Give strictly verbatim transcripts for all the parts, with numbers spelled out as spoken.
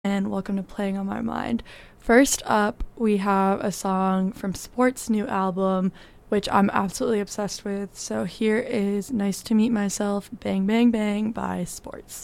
and welcome to Playing on My Mind. First up, we have a song from Sport's new album, which I'm absolutely obsessed with. So here is Nice to Meet Myself, Bang Bang Bang by Sports.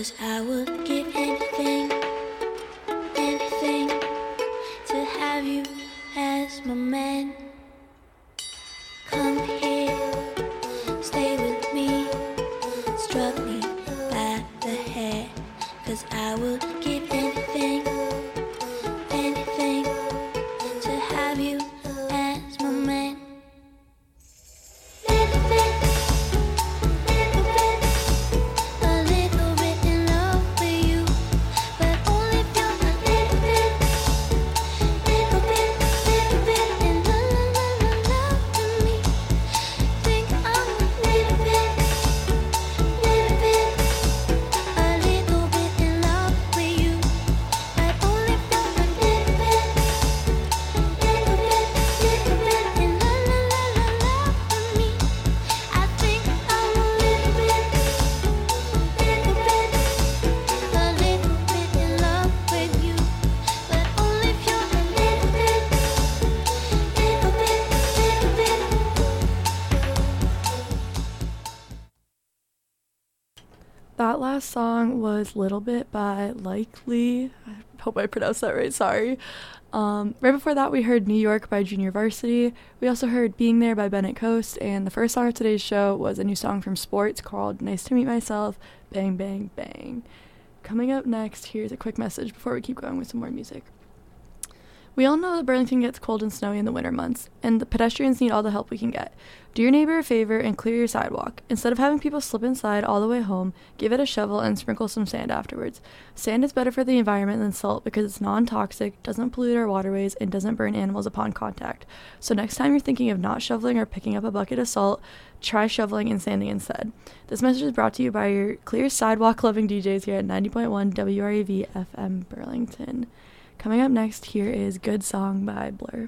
'cause I would give anything, anything to have you as my man. Come here, stay with me, stroke me by the hair, 'cause I would give anything, anything to have you as my man. That last song was Little Bit by Likely. I hope I pronounced that right, sorry. Um, right before that, we heard New York by Junior Varsity. We also heard Being There by Bennett Coast. And the first song of today's show was a new song from Sports called Nice to Meet Myself, Bang, Bang, Bang. Coming up next, here's a quick message before we keep going with some more music. We all know that Burlington gets cold and snowy in the winter months, and the pedestrians need all the help we can get. Do your neighbor a favor and clear your sidewalk. Instead of having people slip inside all the way home, give it a shovel and sprinkle some sand afterwards. Sand is better for the environment than salt because it's non-toxic, doesn't pollute our waterways, and doesn't burn animals upon contact. So next time you're thinking of not shoveling or picking up a bucket of salt, try shoveling and sanding instead. This message is brought to you by your clear sidewalk-loving D Js here at ninety point one W R A V F M Burlington. Coming up next, here is Good Song by Blur.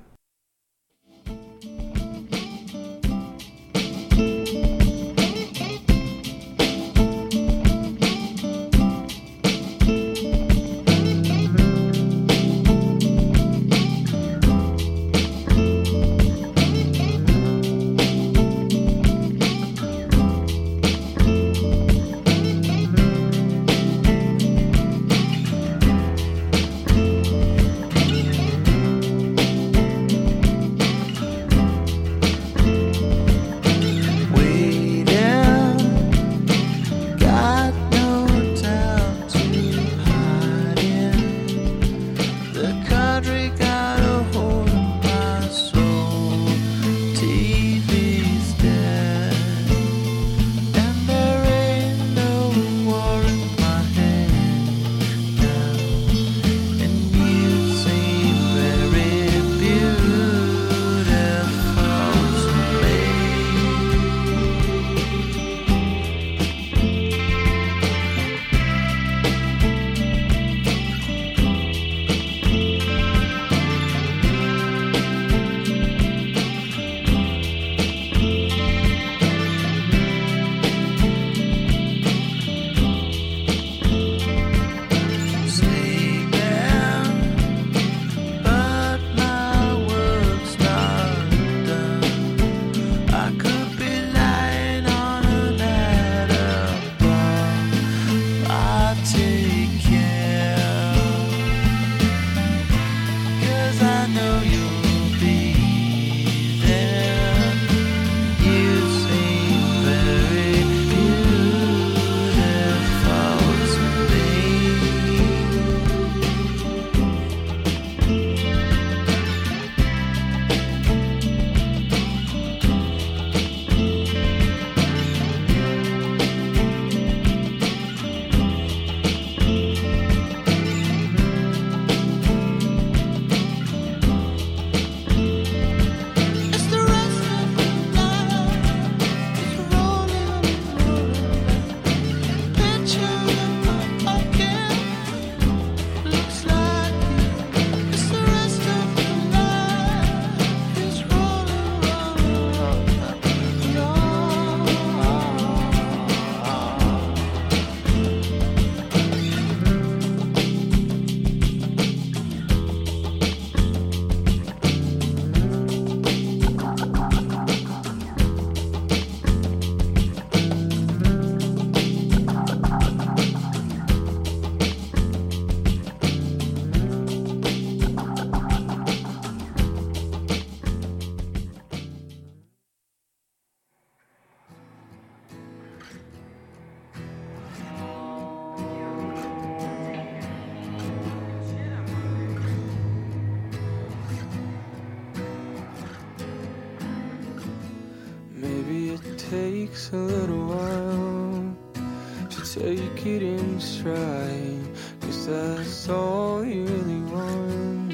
takes a little while to take it in stride, 'cause that's all you really want,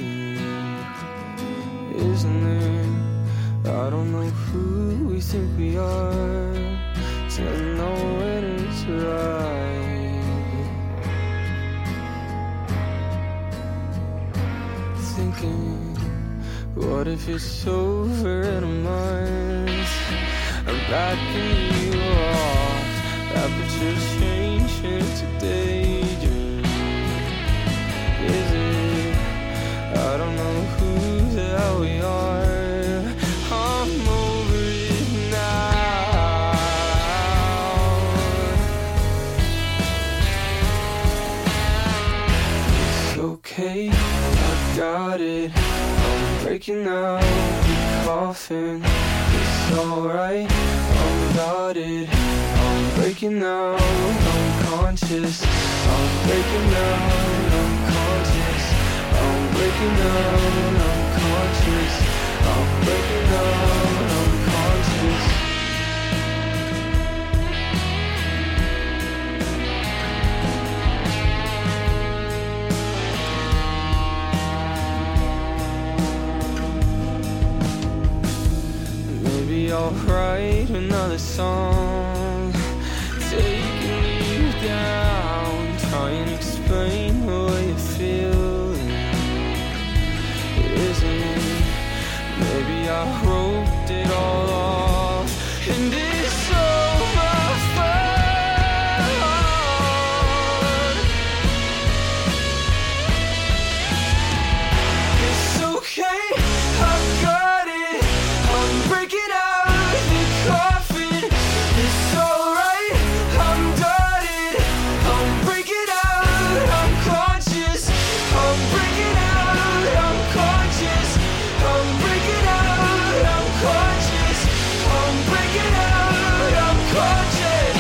isn't it? I don't know who we think we are to know when it's right. Thinking, what if it's over in a month? I'm backing you off, that picture's changing to daydream. Is it? I don't know who the hell we are. I'm over it now. It's okay, I got it. I'm breaking out the coffin. It's alright, I'm got it. I'm breaking out, I'm conscious. I'm breaking out, I'm conscious. I'm breaking out, I'm conscious. I'm breaking out, I'm conscious. Maybe I'll write another song, taking you down, try and explain the way you feel. Isn't it? Maybe I wrote it all off, and it's all my fault. It's okay, I got it. I'm breaking out the coffin. It's alright, I'm got it. I'm breaking out, I'm conscious. I'm breaking out, I'm conscious. I'm breaking out, I'm conscious. I'm breaking out, I'm conscious.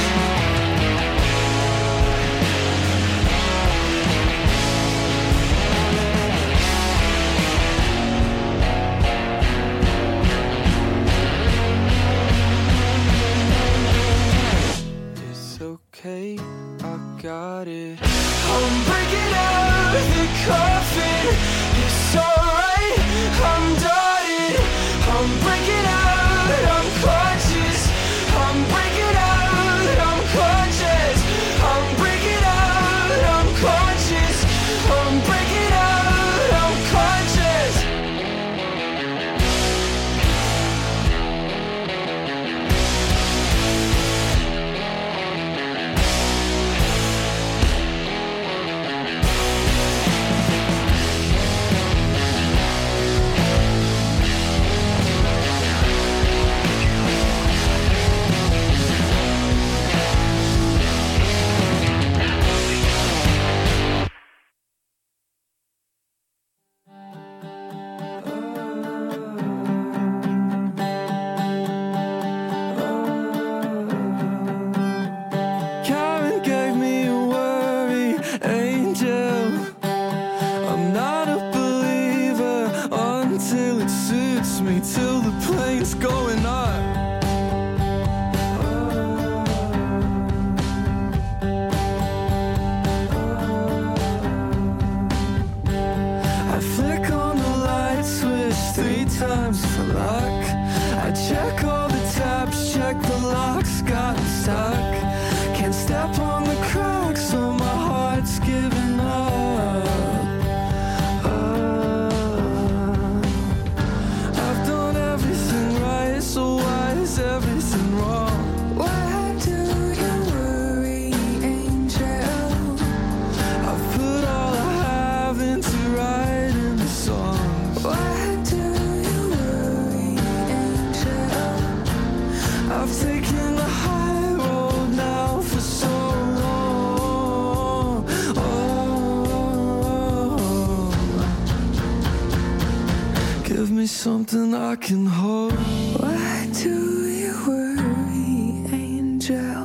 It's okay, I got it. I'm breaking out the coffin. It's alright, I'm got it. I'm breaking out, I'm conscious. I'm breaking out, I'm conscious. I'm breaking out, I'm conscious. I'm breaking out, I'm conscious. Karen gave me a worry angel. I'm not a believer until it suits me, till the plane's going up. I flick on the light switch three times for luck. I check all the tabs, check the locks, got stuck. Can't step on the cracks, so my heart's giving up. Uh, I've done everything right, so why is everything wrong? Why do you worry, angel? I've put all I have into writing the songs. Why do you worry, angel? I've taken the high road now for so long. Oh, give me something I can hold. Why do you worry, angel?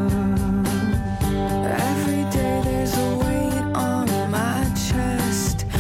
Every day there's a weight on my chest.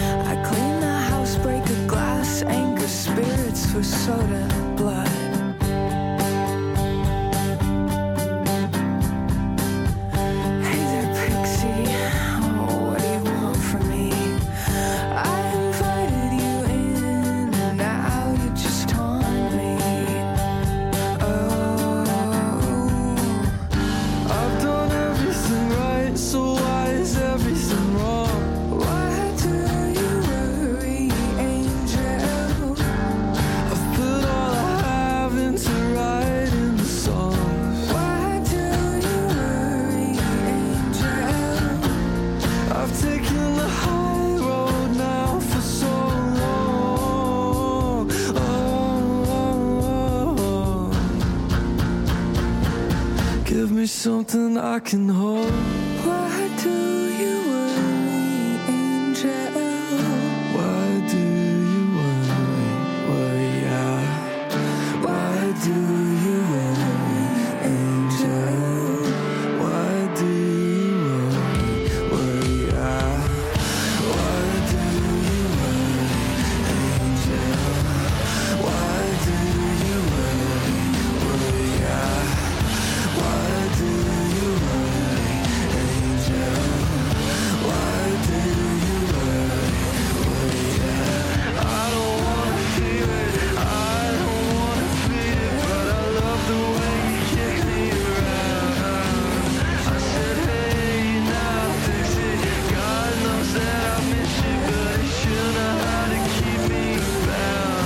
Give me something I can hold. Why do you worry, angel? Why do you worry, worry, yeah? Why do you worry, angel? Why do you worry, worry, yeah? Why do you worry, angel? Why do you worry, worry, yeah? Why do you worry, angel? Why do you worry, worry, yeah? I don't wanna feel it, I don't wanna feel it, but I love the way you kick me around. I said, hey, now fix it. God knows that I miss you, but you should know how to keep me bound.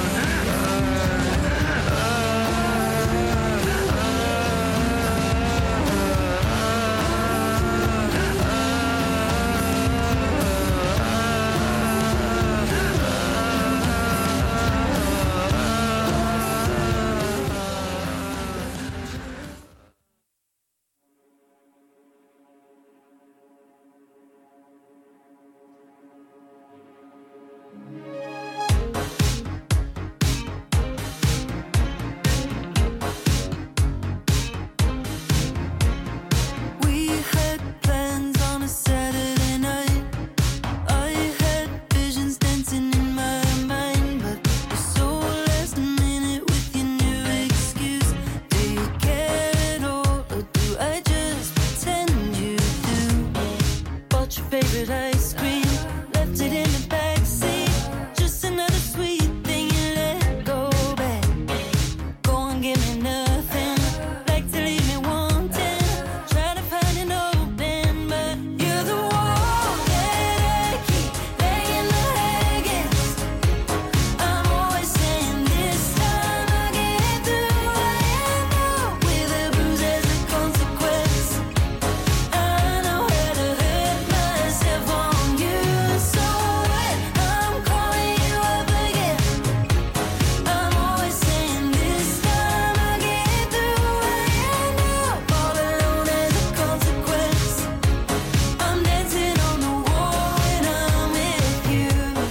We had plans on a Saturday night. I had visions dancing in my mind, but you're so last minute with your new excuse. Do you care at all, or do I just pretend you do? Bought your favorite ice cream, left it in the backseat. Just another sweet thing you let go back. Go and give me nothing, like to leave me wanting. Try to find an open, but you're the wall that I keep laying my head against. I'm always saying this time I get through. I am out with a bruise as a consequence. I know how to hurt myself on you, so what? I'm calling you up again. I'm always saying this time I get through. I am out all alone as a consequence. I'm dancing on the wall when I'm with you.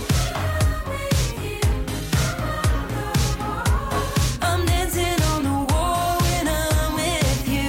I'm dancing on the wall when I'm with you.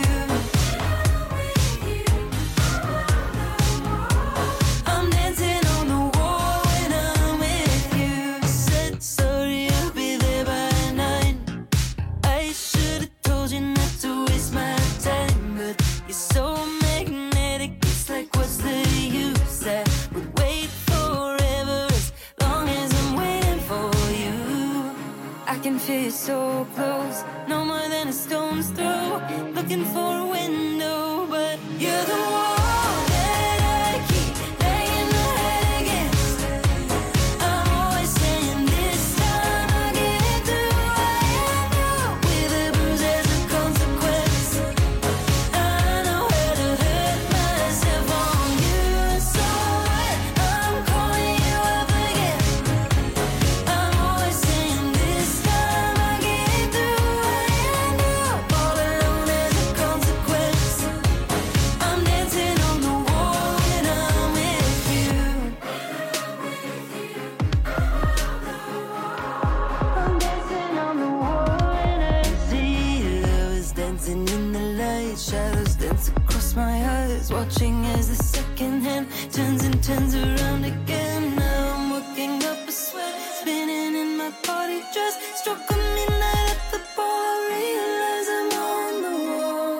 I'm dancing on the wall when I'm with you. Said sorry, I'll be there by nine. I should've told you not to waste my time, but you're so magnetic. It's like, what's the use? I would wait forever as long as I'm waiting for you. I can feel you so close, no more than a stone's throw. Looking for a window, but you're the wall that I keep laying my head against. I'm always saying this time I get through. I am out with a bruise as a consequence. I know how to hurt myself on you, so what? I'm calling you up again. I'm always saying this time I get through. I am out all alone as a consequence. I'm dancing on the wall when I'm with you. I'm dancing on the wall when I see lovers dancing in the light. Shadows dance across my eyes, watching as the second hand turns and turns around again. Now I'm working up a sweat, spinning in my party dress. Struck a midnight at the bar, realize I'm on the wall.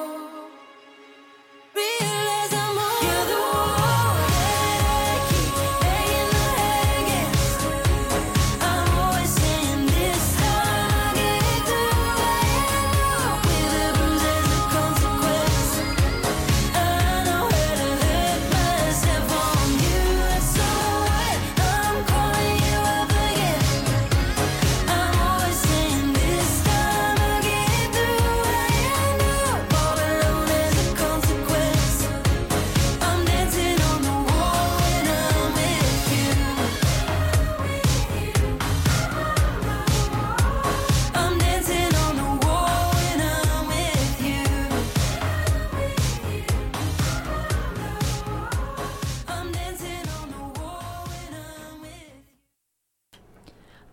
Realize I'm on You're the wall that I keep laying my head against. I'm always saying this time I get through. I am out with a bruise as a consequence. I know how to hurt myself on you, so what? I'm calling you up again. I'm always saying this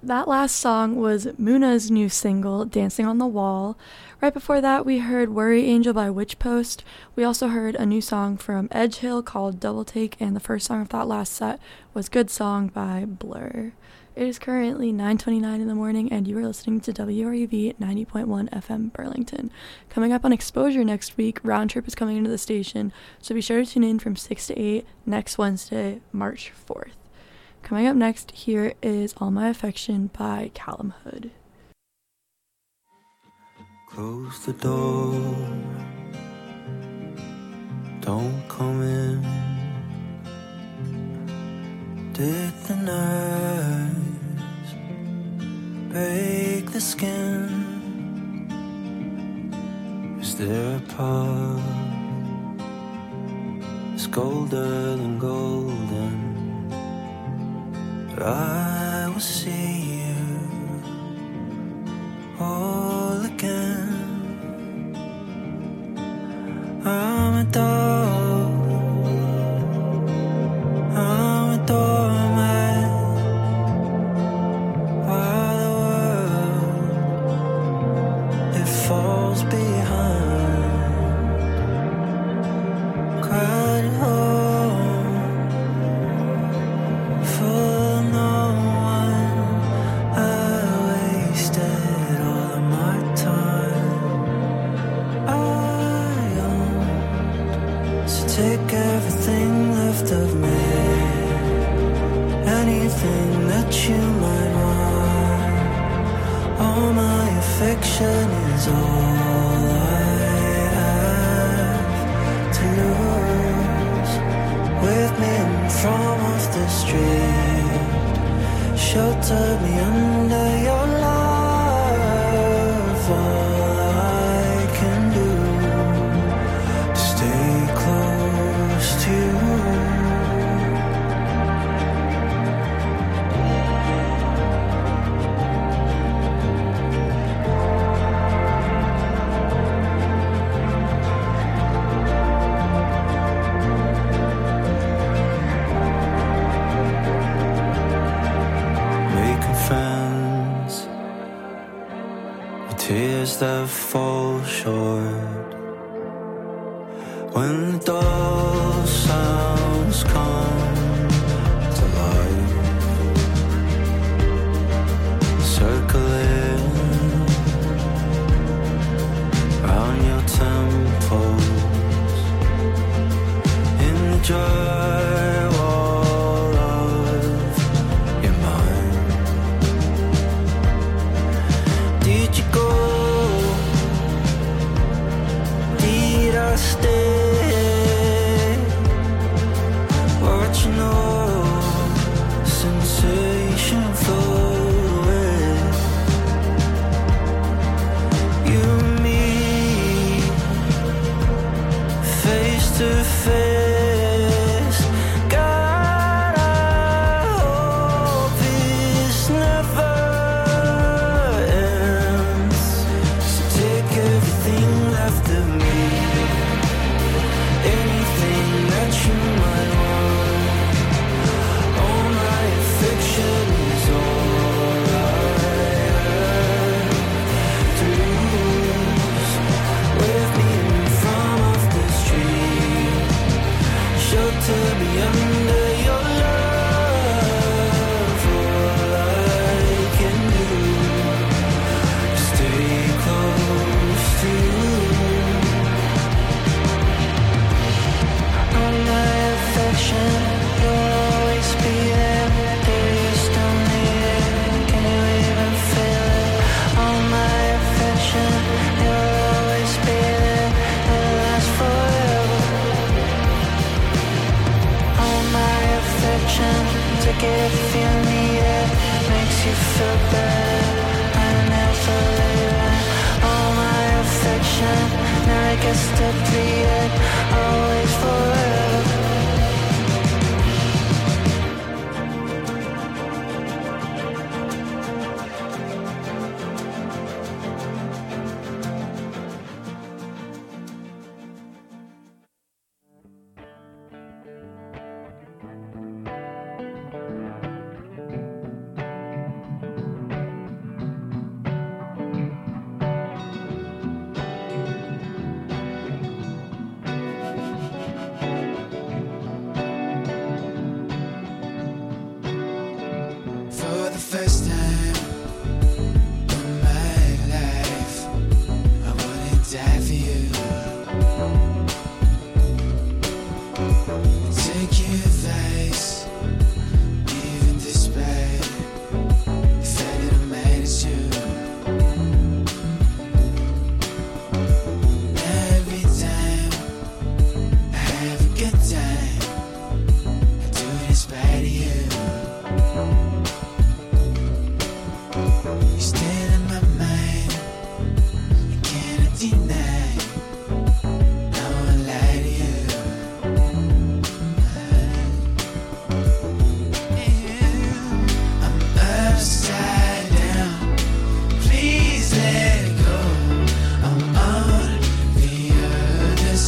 That last song was Muna's new single, Dancing on the Wall. Right before that, we heard Worry Angel by Witch Post. We also heard a new song from Edge Hill called Double Take, and the first song of that last set was Good Song by Blur. It is currently nine twenty-nine in the morning, and you are listening to W R U V ninety point one F M Burlington. Coming up on Exposure next week, Round Trip is coming into the station, so be sure to tune in from six to eight next Wednesday, March fourth. Coming up next, here is All My Affection by Callum Hood. Close the door, don't come in. Did the nerves break the skin? Is there a part that's colder than golden? But I will see you all again. I'm a dog, I'm a doormat, while the world, it falls behind. Cried at home for no one. I wasted all of my time. I own, so take everything left of me, anything that you might want. All my affection is all I have to lose. With me from off the street, shelter me under your love. All I can do to stay close to you. Making friends with tears that fall short. When the dull sounds come to life, circling round your temples in the drywall of your mind. Did you go? Did I stay? Watching all sensation flow away. You and me, face to face. God, I hope this never ends. So take everything left of me, anything that you might want. All my affection is all I have to lose. With me from off the street, shelter me under your love. All I can do is stay close to you. All my affection, you'll always be there. Do you still need it? Can you even feel it? All my affection, you'll always be there. It'll last forever. All my affection, take it if you need it. Makes you feel better. I never leave it. All my affection, never gets depleted. Always forever.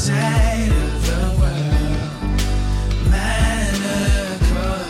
side of the world. Minor chord,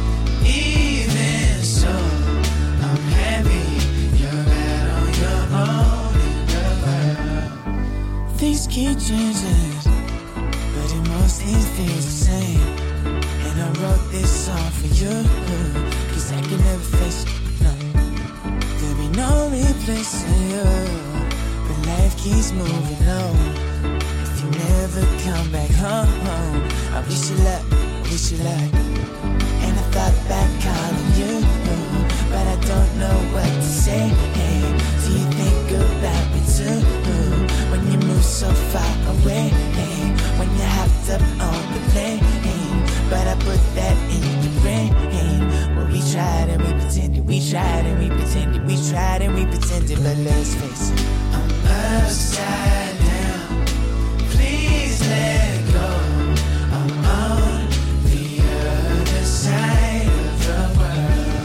even so, I'm happy you're out on your own in the world. Things keep changing, but it mostly stays the same. And I wrote this song for you, cause I can never face it, no. There'll be no replacing you, but life keeps moving on. If you never come back home, I wish you luck, I wish you luck. And I thought about calling you, but I don't know what to say. Hey, do you think about me too? When you move so far away, hey, when you hopped up on the plane, but I put that in your brain. Well, we tried and we pretended, we tried and we pretended, we tried and we pretended, but let's face it, I'm upside down. Please let go. I'm on the other side of the world.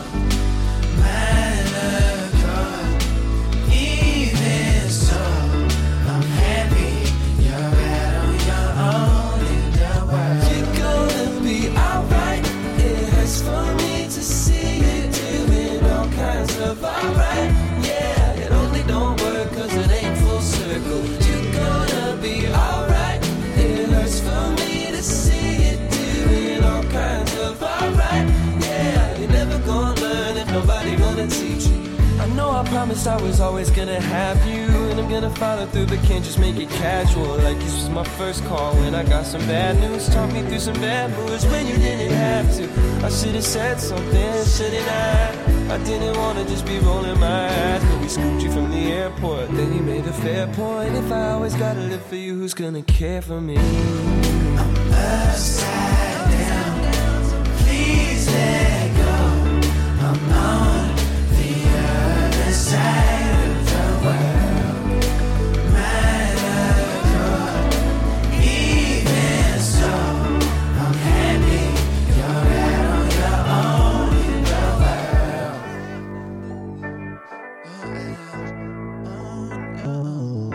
Minor chord, even so, I'm happy you're out on your own in the world. You're gonna be alright. It hurts for me to see you doing all kinds of alright. Yeah, it only don't work cause it ain't full circle. You're gonna be alright. It hurts for me to see you doing all kinds of alright. Yeah, you're never gonna learn if nobody gonna teach you. I know I promised I was always gonna have you, and I'm gonna follow through, but can't just make it casual. Like this was my first call when I got some bad news. Talk me through some bad moves when you didn't have to. I should've said something, shouldn't I? I didn't wanna just be rolling my eyes, but we scooped you from the airport. Then you made a fair point. If I always gotta live for you, who's gonna care for me? I'm upside down. Please let go. I'm on the other side of the world. Minor chord, even so, I'm happy you're out on your own in the world. Oh, oh, oh.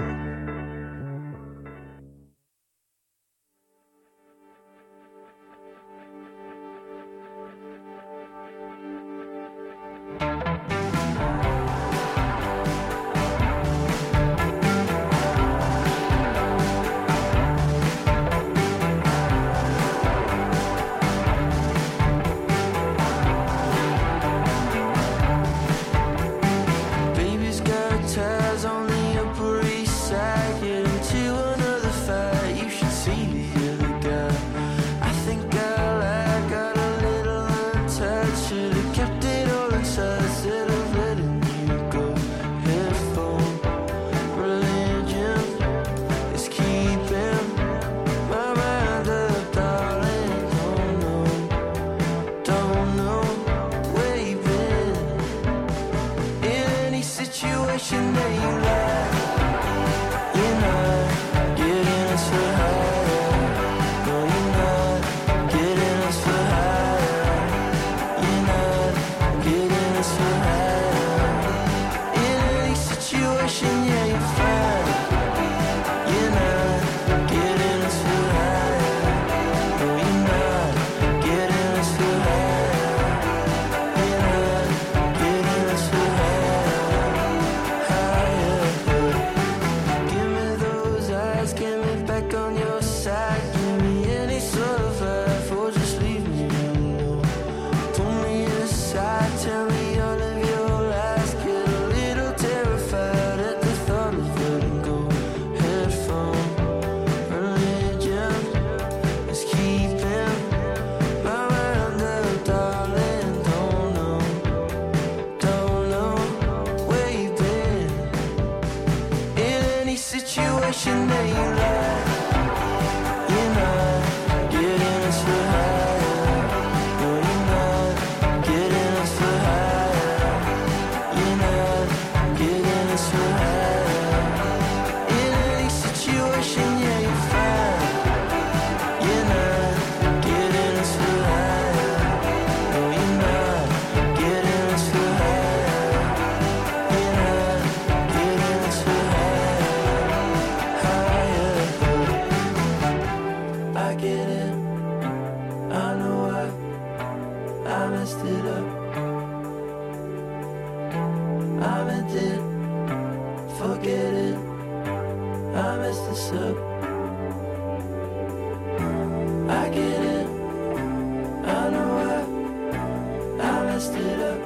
Baby's got ties on the Upper East Side, getting to another fight. You should see the other guy. I think I lied, got a little untouched. Should've kept it all inside instead of letting you go. Headphone, religion is keeping my mind up, darling. Don't know, don't know where you've been. In any situation that you like, you're not getting us for higher. No, you're not getting us for higher. You're not getting us for higher. In any situation, yeah, you're fine. You're not getting us for higher. No, you're not getting us for higher. You're not getting us for higher. Higher. Give me those eyes, get me back on your this up. I get it, I know I, I messed it up.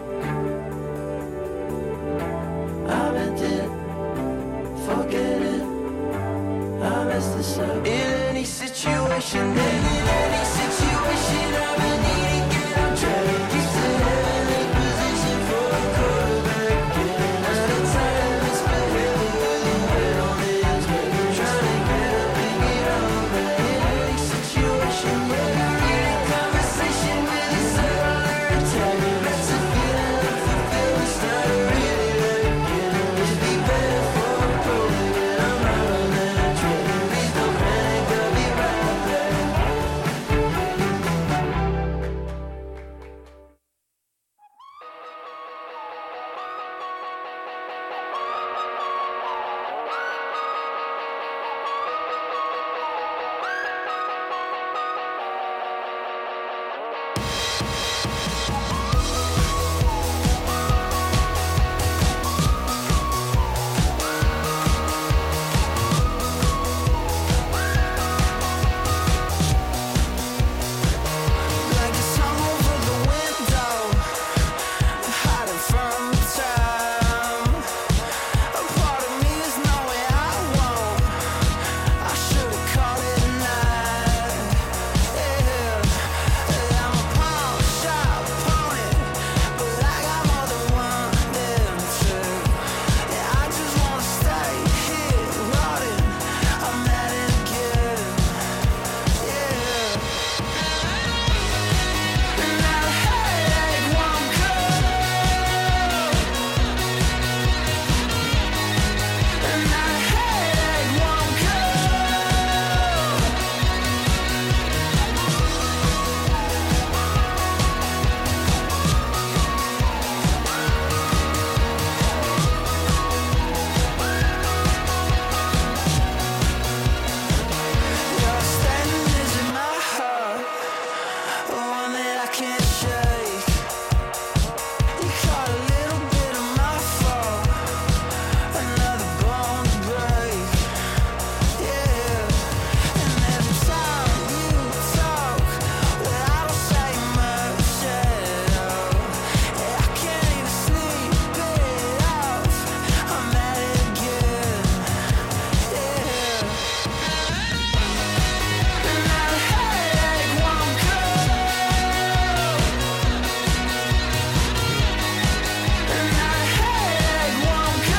I meant it, forget it, I messed this up. In any situation, in any situation, I've been needing it, I'm trying to get to heavenly position for a quarterback. Yeah, out of time, it's been heavy with the weight on his back. Trying to get up and get on back. In any situation, yeah, I need a conversation with a cellular attack. That's a feeling of fulfillment, started really like it. It'd be better for a pro, but I'm not on that track. Please don't panic, I'll be right back. Like it's hung over the window, hiding from time. A part of me is knowing I won't. I should've called it a night. Yeah, I'm a pawn shop opponent, but I got more than one than two. Yeah, I just wanna stay here, rotting. I'm at it again. Yeah. And that headache won't go. And that headache won't go. Your standing is in my heart, the one that I can't shake. You caught a little bit of my fault, another bone to break. Yeah, and every time you talk, well, I don't say much at all. Yeah, I can't even sleep it off. I'm at it again. Yeah. And that headache won't go. And that headache won't go.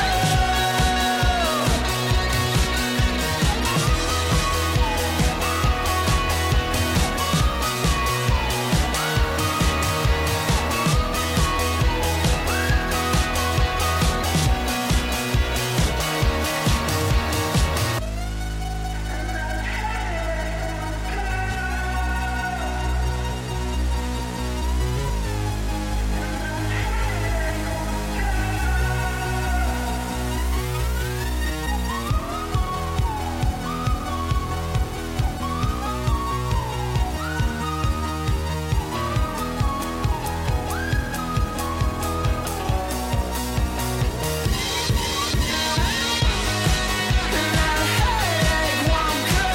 And that headache won't go.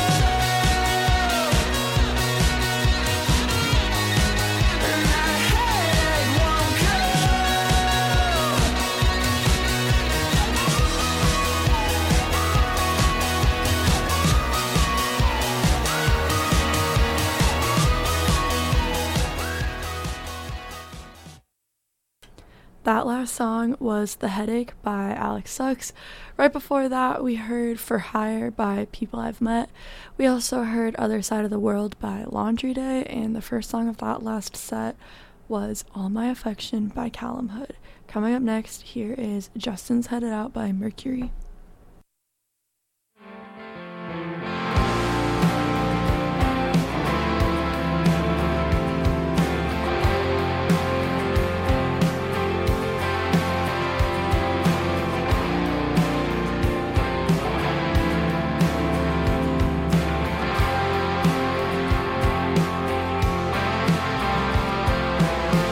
And that headache won't go. That last song was The Headache by Alex Sucks. Right before that, we heard For Hire by People I've Met. We also heard Other Side of the World by Laundry Day, and the first song of that last set was All My Affection by Callum Hood. Coming up next, here is Justin's Headed Out by Mercury.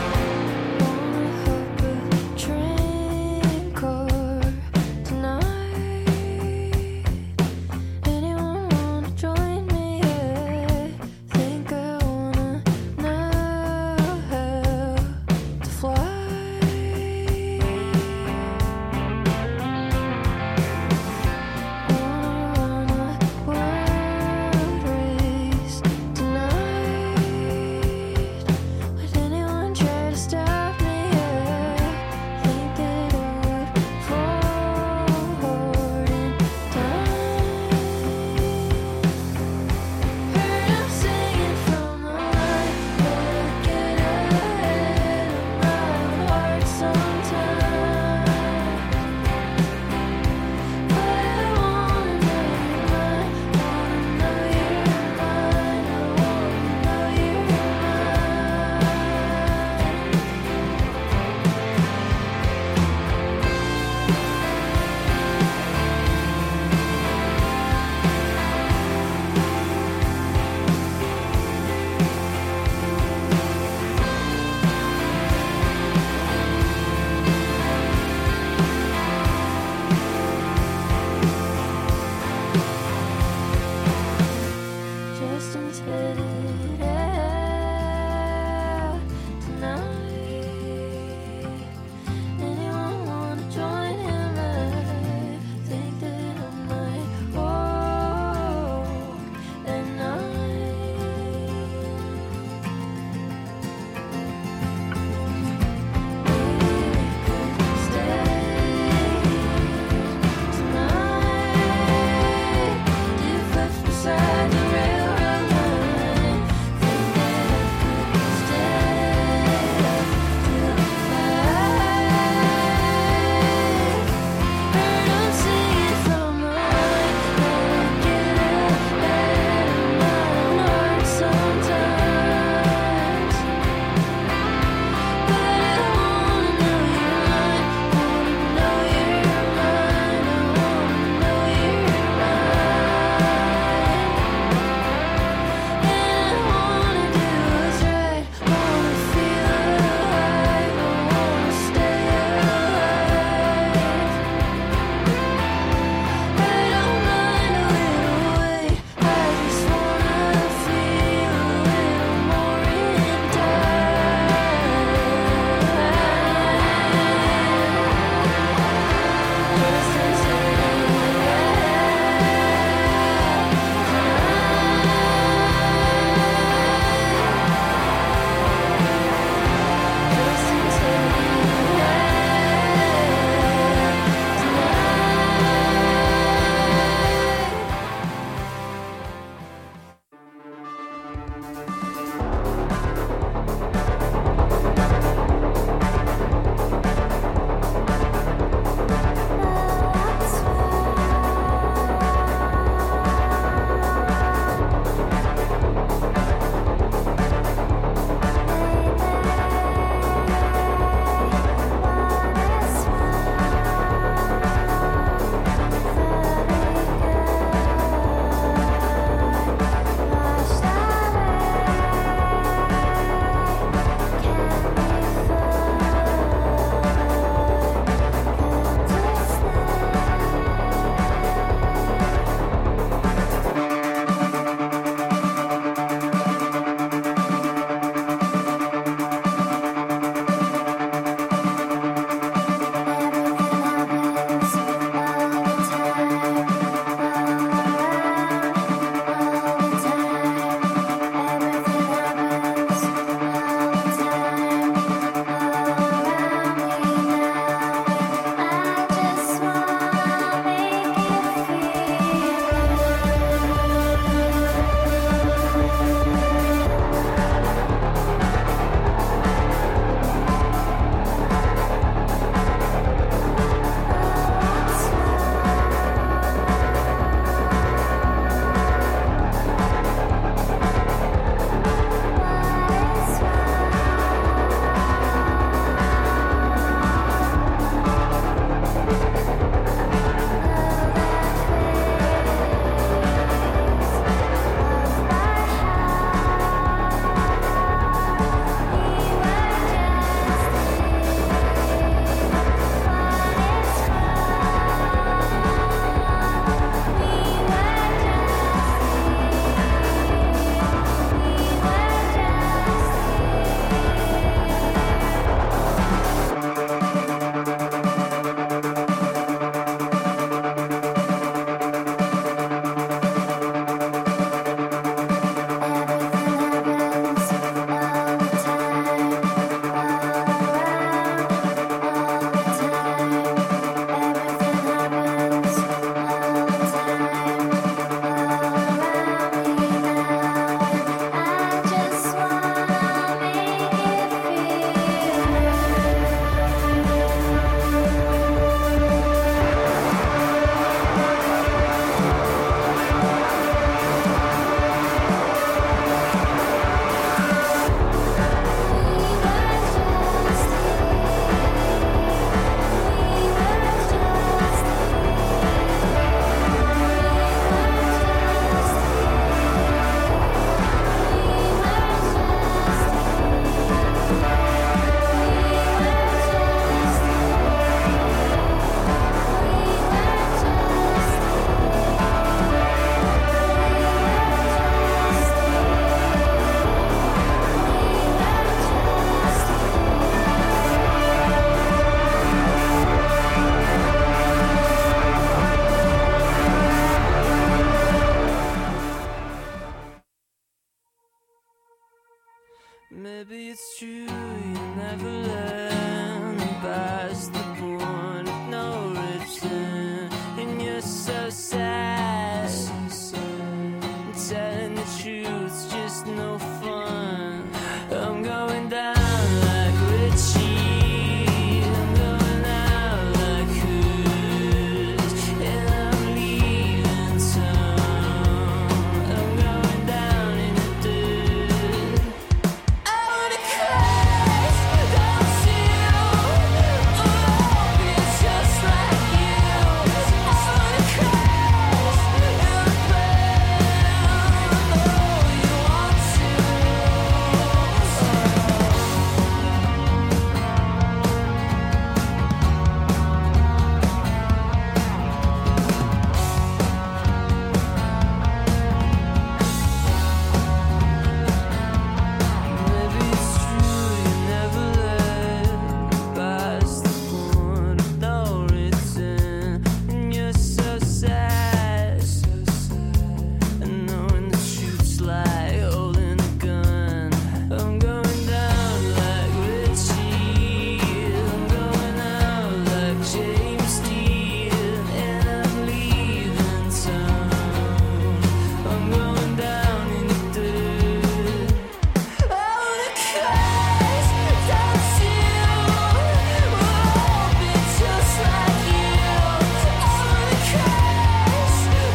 Wanna have a drink or tonight? Maybe it's true you never learn past the point of no return, and you're so sad. Telling the truth's just no fun. I'm going down like Richie. I'm going out like Hood, and I'm leaving town. I'm going down in the dirt. I wanna crash, don't you? Oh, be just like you. I wanna crash in the bed. Oh, you want to? Maybe it's true you never learn past the point of no return, and you're so sad, and knowing the truth's like holding a gun. I'm going down like Richie, I'm going out like James Dean, and I'm leaving town. I'm going down in the dirt. I wanna crash, don't you? Oh, be just like you. I wanna crash in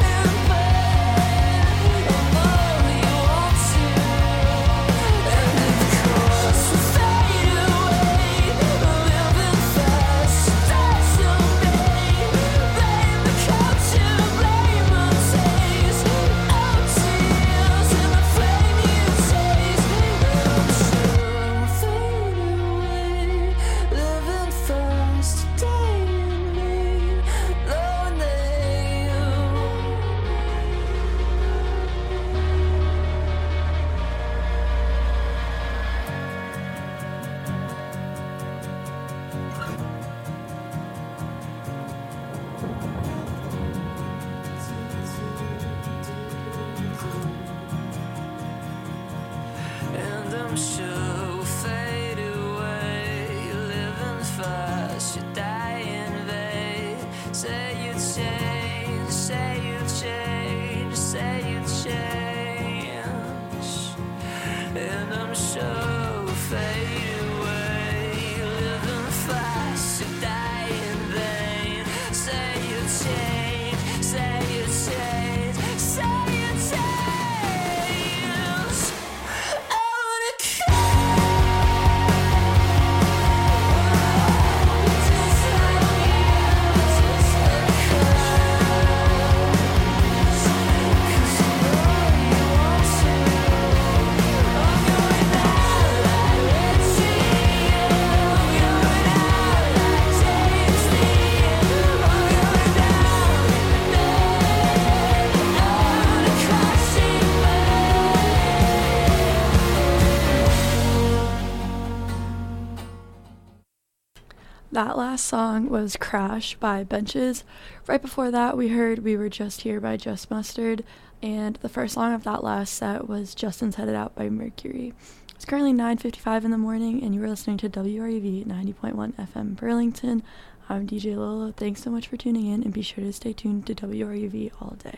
bed. Oh, you want to? And of course we fade away, living fast, die someday. Blame the culture, blame our taste. Our tears and the flame you taste. I'm sure we'll fade away, living fast, dying late, lonely. And I'm sure we'll fade away, living fast, you die in vain. Say you change, say you change, say you change. And I'm sure we'll fade away, living fast, you die in vain. Say you change, say you change, say you change. I wanna That last song was Crash by Benches. Right before that, we heard We Were Just Here by Just Mustard. And the first song of that last set was Justin's Headed Out by Mercury. It's currently nine fifty-five in the morning, and you are listening to W R U V ninety point one F M Burlington. I'm D J Lolo. Thanks so much for tuning in, and be sure to stay tuned to W R U V all day.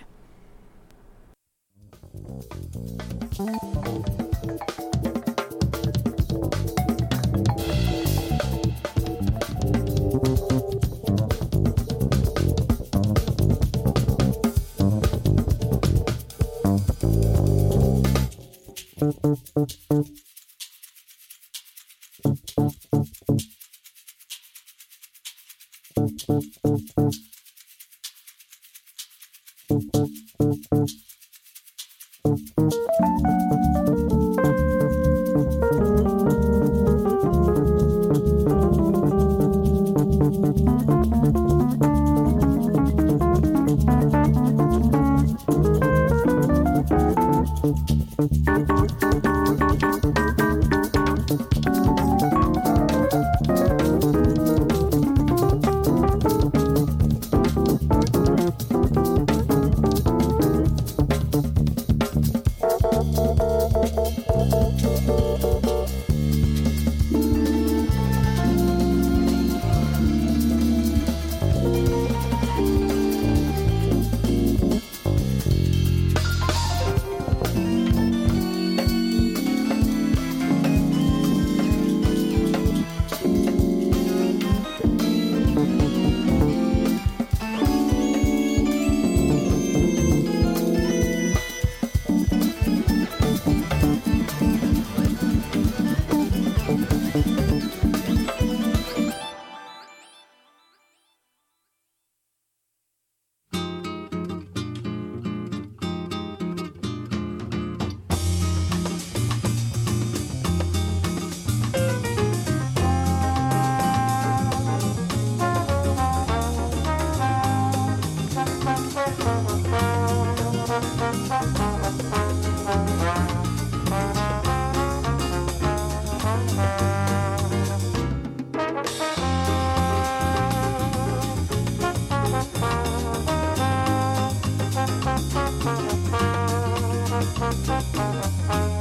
Thank